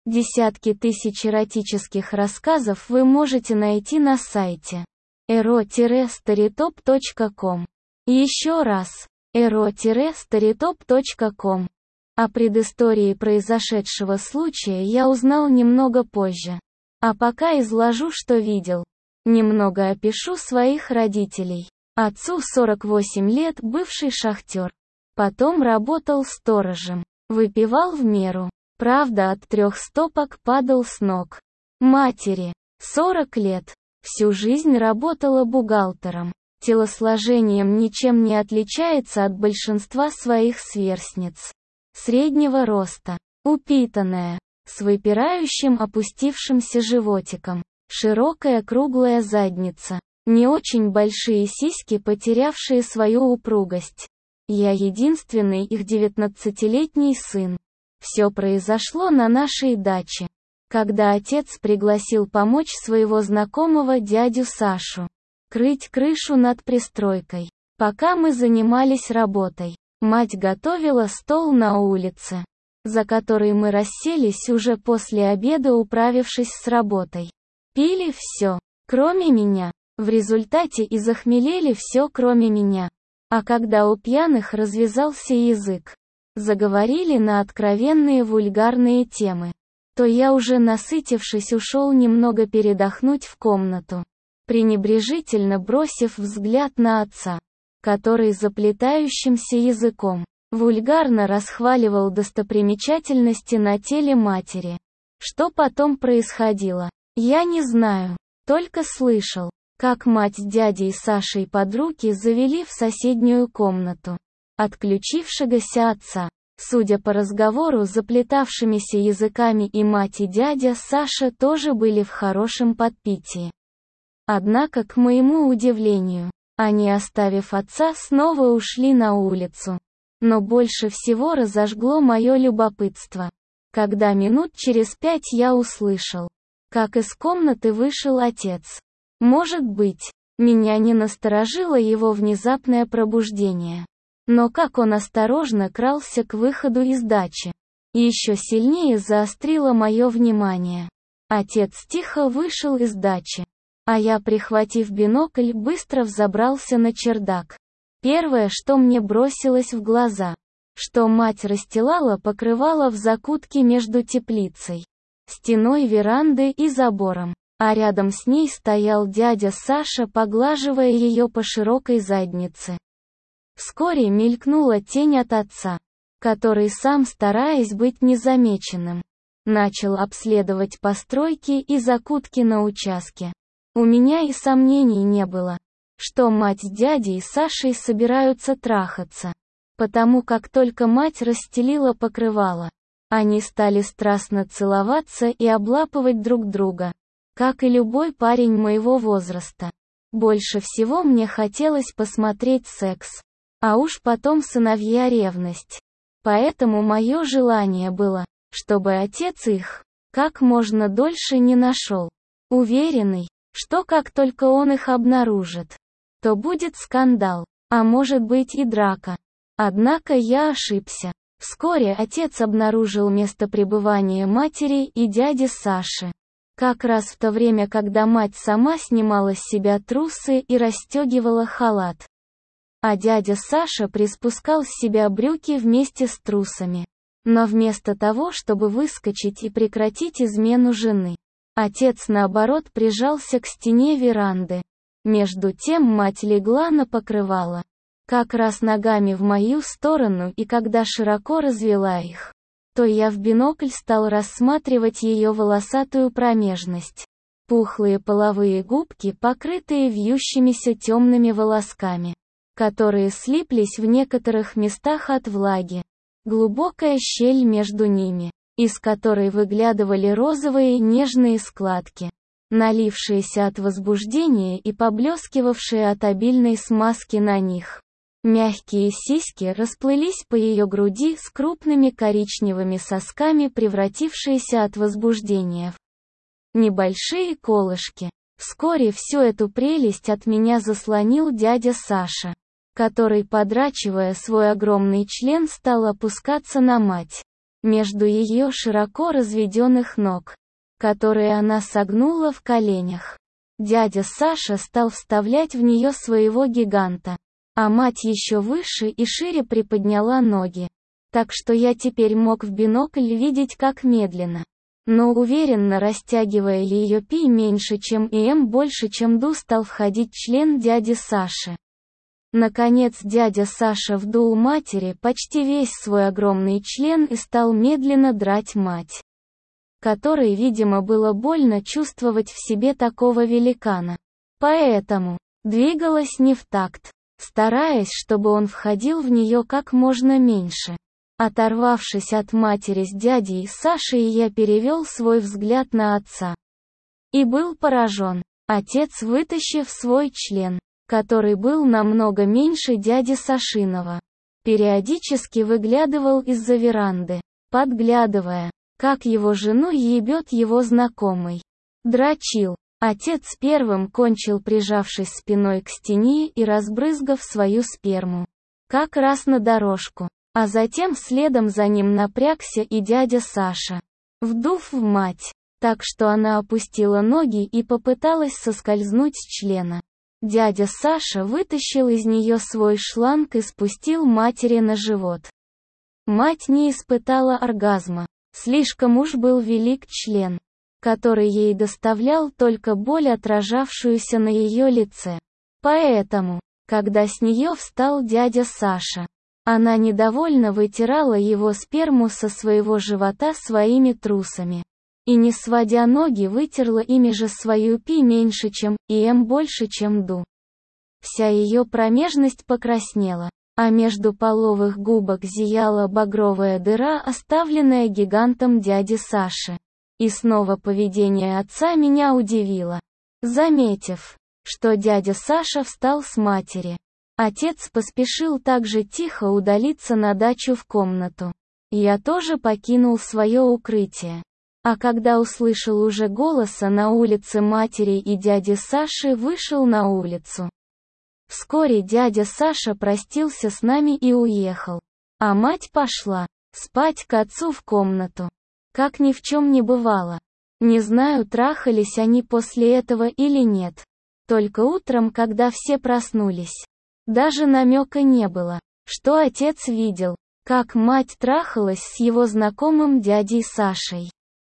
Десятки тысяч эротических рассказов вы можете найти на сайте ero-storytop.com. Еще раз, ero-storytop.com. О предыстории произошедшего случая я узнал немного позже. А пока изложу, что видел. Немного опишу своих родителей. Отцу 48 лет, бывший шахтер. Потом работал сторожем. Выпивал в меру. Правда, от 3 стопок падал с ног. Матери 40 лет. Всю жизнь работала бухгалтером. Телосложением ничем не отличается от большинства своих сверстниц. Среднего роста. Упитанная. С выпирающим опустившимся животиком. Широкая круглая задница. Не очень большие сиськи, потерявшие свою упругость. Я единственный их 19-летний сын. Все произошло на нашей даче. Когда отец пригласил помочь своего знакомого дядю Сашу крыть крышу над пристройкой. Пока мы занимались работой, мать готовила стол на улице, за который мы расселись уже после обеда, управившись с работой. Пили все, кроме меня. В результате и захмелели все, кроме меня. А когда у пьяных развязался язык, заговорили на откровенные вульгарные темы, то я, уже насытившись, ушел немного передохнуть в комнату, пренебрежительно бросив взгляд на отца, который заплетающимся языком вульгарно расхваливал достопримечательности на теле матери. Что потом происходило, я не знаю, только слышал, как мать с дядей Сашей под руки завели в соседнюю комнату отключившегося отца. Судя по разговору заплетавшимися языками, и мать, и дядя Саша тоже были в хорошем подпитии. Однако, к моему удивлению, они, оставив отца, снова ушли на улицу. Но больше всего разожгло мое любопытство, когда минут через 5 я услышал, как из комнаты вышел отец. Может быть, меня не насторожило его внезапное пробуждение. Но как он осторожно крался к выходу из дачи, еще сильнее заострило мое внимание. Отец тихо вышел из дачи, а я, прихватив бинокль, быстро взобрался на чердак. Первое, что мне бросилось в глаза, что мать расстилала покрывало в закутке между теплицей, стеной веранды и забором, а рядом с ней стоял дядя Саша, поглаживая ее по широкой заднице. Вскоре мелькнула тень от отца, который, сам стараясь быть незамеченным, начал обследовать постройки и закутки на участке. У меня и сомнений не было, что мать с дядей Сашей собираются трахаться, потому как только мать расстелила покрывало, они стали страстно целоваться и облапывать друг друга, как и любой парень моего возраста. Больше всего мне хотелось посмотреть секс. А уж потом сыновья ревность. Поэтому мое желание было, чтобы отец их как можно дольше не нашел. Уверенный, что как только он их обнаружит, то будет скандал, а может быть и драка. Однако я ошибся. Вскоре отец обнаружил место пребывания матери и дяди Саши. Как раз в то время, когда мать сама снимала с себя трусы и расстегивала халат. А дядя Саша приспускал с себя брюки вместе с трусами. Но вместо того, чтобы выскочить и прекратить измену жены, отец, наоборот, прижался к стене веранды. Между тем мать легла на покрывало, как раз ногами в мою сторону, и когда широко развела их, то я в бинокль стал рассматривать ее волосатую промежность. Пухлые половые губки, покрытые вьющимися темными волосками, которые слиплись в некоторых местах от влаги. Глубокая щель между ними, из которой выглядывали розовые нежные складки, налившиеся от возбуждения и поблескивавшие от обильной смазки на них. Мягкие сиськи расплылись по ее груди с крупными коричневыми сосками, превратившиеся от возбуждения в небольшие колышки. Вскоре всю эту прелесть от меня заслонил дядя Саша, который, подрачивая свой огромный член, стал опускаться на мать. между ее широко разведенных ног, которые она согнула в коленях. Дядя Саша стал вставлять в нее своего гиганта, а мать еще выше и шире приподняла ноги. Так что я теперь мог в бинокль видеть, как медленно, но уверенно растягивая ее пи меньше, чем и м больше, чем ду, стал входить член дяди Саши. Наконец дядя Саша вдул матери почти весь свой огромный член и стал медленно драть мать, которой, видимо, было больно чувствовать в себе такого великана. Поэтому двигалась не в такт, стараясь, чтобы он входил в нее как можно меньше. Оторвавшись от матери с дядей Сашей, я перевел свой взгляд на отца. И был поражен. Отец, вытащив свой член, который был намного меньше дяди Сашиного, периодически выглядывал из-за веранды, подглядывая, как его жену ебет его знакомый. Дрочил. Отец первым кончил, прижавшись спиной к стене и разбрызгав свою сперму, как раз на дорожку. А затем следом за ним напрягся и дядя Саша, вдув в мать, так что она опустила ноги и попыталась соскользнуть с члена. Дядя Саша вытащил из нее свой шланг и спустил матери на живот. Мать не испытала оргазма, слишком уж был велик член, который ей доставлял только боль, отражавшуюся на ее лице. Поэтому, когда с нее встал дядя Саша, она недовольно вытирала его сперму со своего живота своими трусами. И, не сводя ноги, вытерла ими же свою пи меньше, чем и м больше, чем ду. Вся ее промежность покраснела, а между половых губок зияла багровая дыра, оставленная гигантом дяди Саши. И снова поведение отца меня удивило. Заметив, что дядя Саша встал с матери, отец поспешил также тихо удалиться на дачу в комнату. Я тоже покинул свое укрытие. А когда услышал уже голоса на улице матери и дяди Саши, вышел на улицу. Вскоре дядя Саша простился с нами и уехал. А мать пошла спать к отцу в комнату, как ни в чем не бывало. Не знаю, трахались они после этого или нет. Только утром, когда все проснулись, даже намека не было, что отец видел, как мать трахалась с его знакомым дядей Сашей.